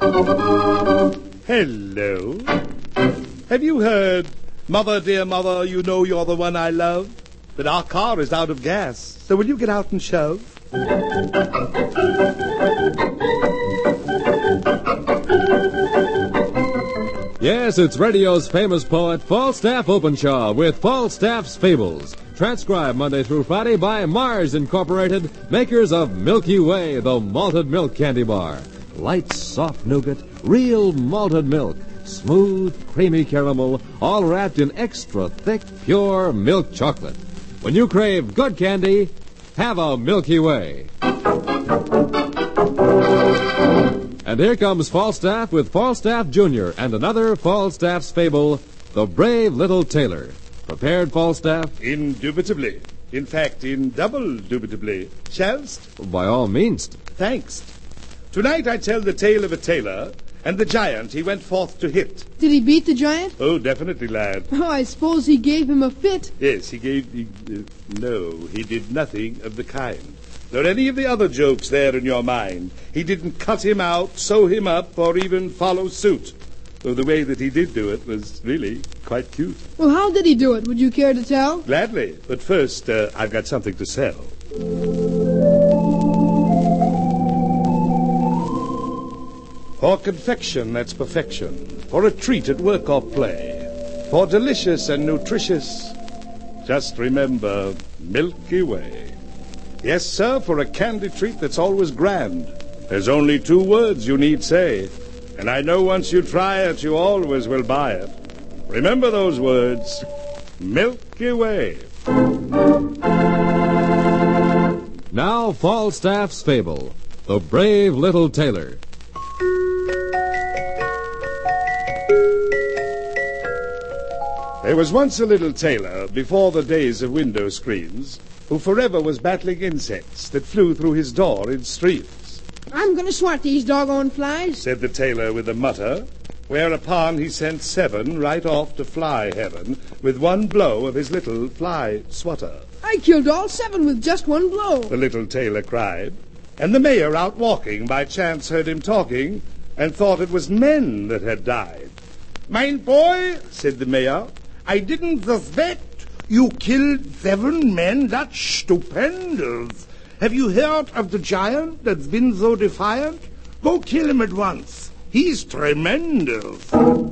Hello. Have you heard, Mother, dear mother, you know you're the one I love? But our car is out of gas, so will you get out and shove? Yes, it's radio's famous poet, Falstaff Openshaw, with Falstaff's Fables. Transcribed Monday through Friday by Mars Incorporated, makers of Milky Way, the malted milk candy bar. Light, soft nougat, real malted milk, smooth, creamy caramel, all wrapped in extra thick, pure milk chocolate. When you crave good candy, have a Milky Way. And here comes Falstaff with Falstaff Jr. and another Falstaff's Fable, The Brave Little Tailor. Prepared, Falstaff? Indubitably. In fact, indubitably. Shallst? By all means. Thanks. Tonight I tell the tale of a tailor and the giant he went forth to hit. Did he beat the giant? Oh, definitely, lad. Oh, I suppose he gave him a fit. Yes, no, he did nothing of the kind. Nor any of the other jokes there in your mind. He didn't cut him out, sew him up, or even follow suit. Though the way that he did do it was really quite cute. Well, how did he do it? Would you care to tell? Gladly. But first, I've got something to sell. For confection, that's perfection. For a treat at work or play. For delicious and nutritious, just remember Milky Way. Yes, sir, for a candy treat that's always grand. There's only 2 words you need say. And I know once you try it, you always will buy it. Remember those words, Milky Way. Now, Falstaff's Fable, The Brave Little Tailor. There was once a little tailor, before the days of window screens, who forever was battling insects that flew through his door in streams. I'm going to swat these doggone flies, said the tailor with a mutter, whereupon he sent 7 right off to fly heaven with one blow of his little fly swatter. I killed all 7 with just one blow, the little tailor cried, and the mayor out walking by chance heard him talking and thought it was men that had died. Mein boy, said the mayor, I didn't suspect you killed 7 men. That's stupendous. Have you heard of the giant that's been so defiant? Go kill him at once. He's tremendous.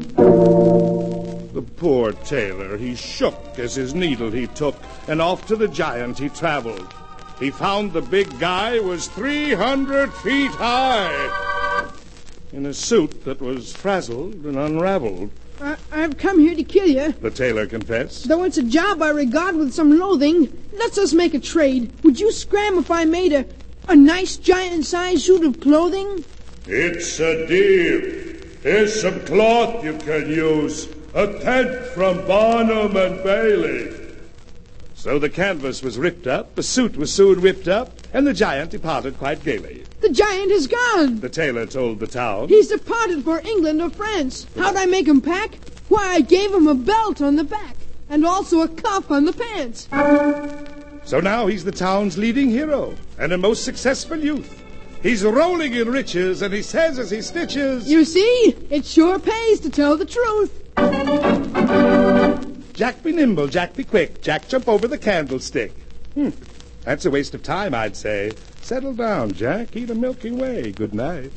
The poor tailor, he shook as his needle he took, and off to the giant he traveled. He found the big guy was 300 feet high, in a suit that was frazzled and unraveled. I've come here to kill you, the tailor confessed. Though it's a job I regard with some loathing, let's us make a trade. Would you scram if I made a nice giant-sized suit of clothing? It's a deal. Here's some cloth you can use. A tent from Barnum and Bailey. So the canvas was ripped up, the suit was soon whipped up, and the giant departed quite gaily. The giant is gone, the tailor told the town. He's departed for England or France. How'd I make him pack? Why, I gave him a belt on the back, and also a cuff on the pants. So now he's the town's leading hero, and a most successful youth. He's rolling in riches, and he says as he stitches, You see, it sure pays to tell the truth. Jack be nimble, Jack be quick, Jack jump over the candlestick. That's a waste of time, I'd say. Settle down, Jack. Eat a Milky Way. Good night.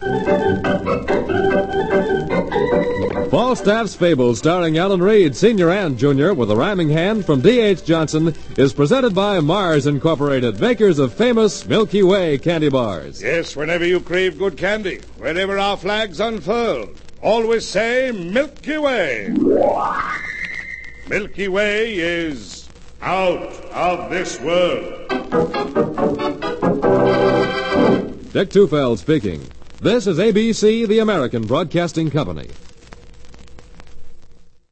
Falstaff's Fable, starring Alan Reed, Sr. and Jr., with a rhyming hand from D.H. Johnson, is presented by Mars Incorporated, makers of famous Milky Way candy bars. Yes, whenever you crave good candy, wherever our flag's unfurled, always say Milky Way. Milky Way is out of this world. Dick Tufeld speaking. This is ABC, the American Broadcasting Company.